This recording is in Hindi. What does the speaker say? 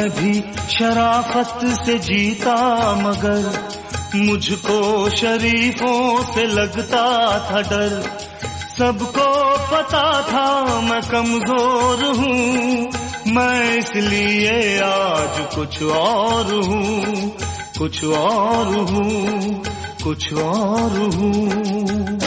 मैं भी शराफत से जीता मगर मुझको शरीफों से लगता था डर। सबको पता था मैं कमजोर हूँ, मैं इसलिए आज कुछ और हूँ, कुछ और हूँ, कुछ और हूँ।